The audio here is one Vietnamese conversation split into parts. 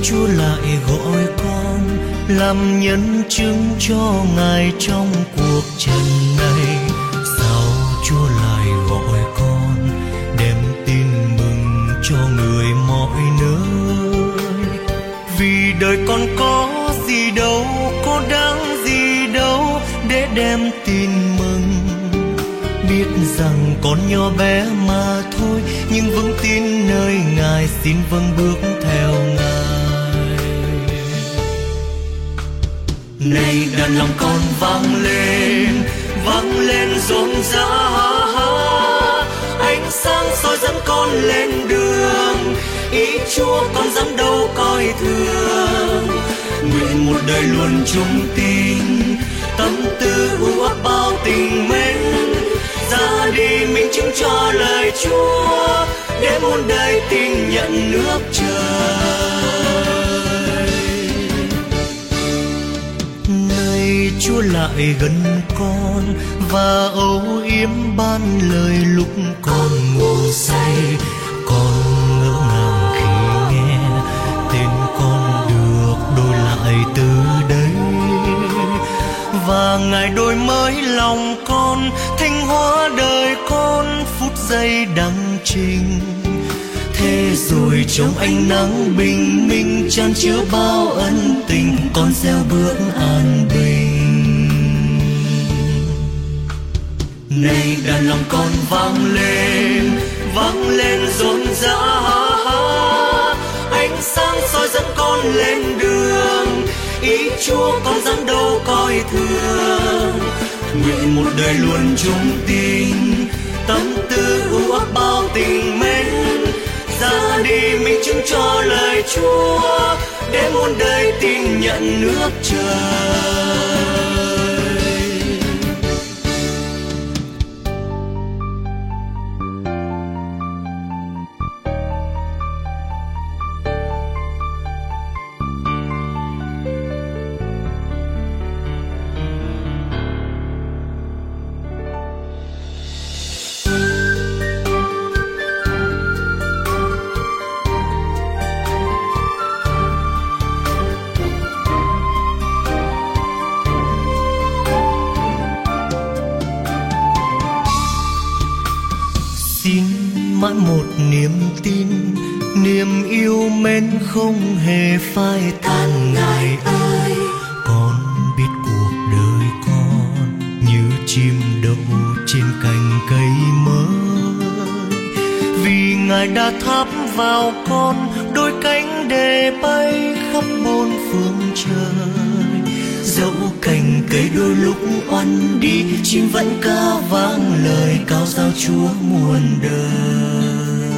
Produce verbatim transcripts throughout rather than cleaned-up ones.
Chúa lại gọi con làm nhân chứng cho Ngài trong cuộc trần này. Sao Chúa lại gọi con đem tin mừng cho người mọi nơi? Vì đời con có gì đâu, có đáng gì đâu để đem tin mừng. Biết rằng con nhỏ bé mà thôi, nhưng vững tin nơi Ngài, xin vâng bước theo Ngài. Này đàn lòng con vang lên, vang lên rộn rã, ánh sáng soi dẫn con lên đường. Ý Chúa con dám đâu coi thường, nguyện một đời luôn trung tín, tâm tư u ấp bao tình mến. Ra đi minh chứng cho lời Chúa, để muôn đời tin nhận nước trời. Này Chúa lại gần con và âu yếm ban lời lúc con ngủ say. Con ngỡ ngàng khi nghe tên con được đổi lại từ đây, và Ngài đổi mới lòng con, thanh hóa đời con phút giây đăng trình. Thế rồi trong ánh nắng bình minh chan chứa bao ân tình, con gieo bước an bình. Này đàn lòng con vang lên, vang lên rộn rã, ánh sáng soi dẫn con lên đường. Ý Chúa con dám đâu coi thường, nguyện một đời luôn trung tín, tâm tư u ấp bao tình mến. Ra đi minh chứng cho lời Chúa, để muôn đời tin nhận nước trời. Mãi một niềm tin, niềm yêu mến không hề phai tàn. Ngài ơi, con biết cuộc đời con như chim đậu trên cành cây mới, vì Ngài đã thắp vào con đôi cánh để bay khắp bốn phương trời. Dẫu cành cây đôi lúc oăn đi, chim vẫn ca vang lời cao giao Chúa muôn đời.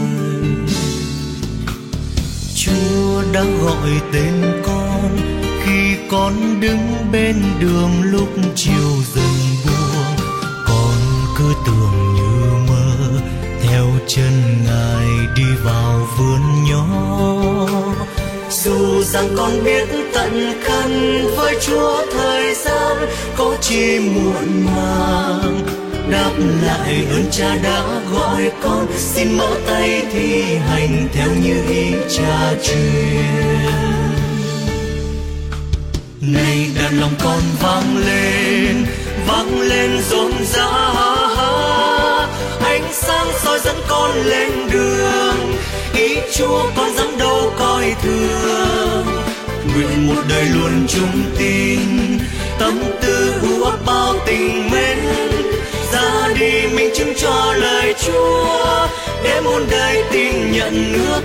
Chúa đã gọi tên con khi con đứng bên đường lúc chiều dần buông. Con cứ tưởng như mơ, theo chân Ngài đi vào vườn nhỏ. Dù rằng con biết tận khẩn với Chúa thời gian có chi muộn màng, đáp lại ơn Cha đã gọi con, xin mở tay thi hành theo như ý Cha truyền. Này đàn lòng con vang lên, vang lên rộn rã, ánh sáng soi dẫn con lên đường. Ý Chúa con dám đâu coi thường, nguyện một đời luôn trung tín, tâm tư u ấp bao tình mến. Ra đi minh chứng cho lời Chúa, để muôn đời tin nhận nước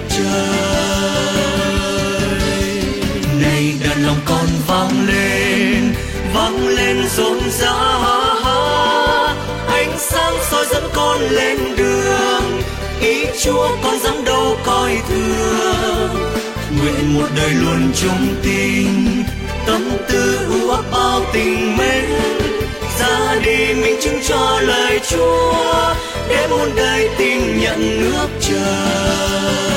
trời. Này đàn lòng con vang lên, vang lên rộn rã, ánh sáng soi dẫn con lên đường. Ý Chúa con dám đâu coi thường, nguyện một đời luôn trung tín, tâm tư u ấp bao tình mến. Ra đi minh chứng cho lời Chúa, để muôn đời tin nhận nước trời.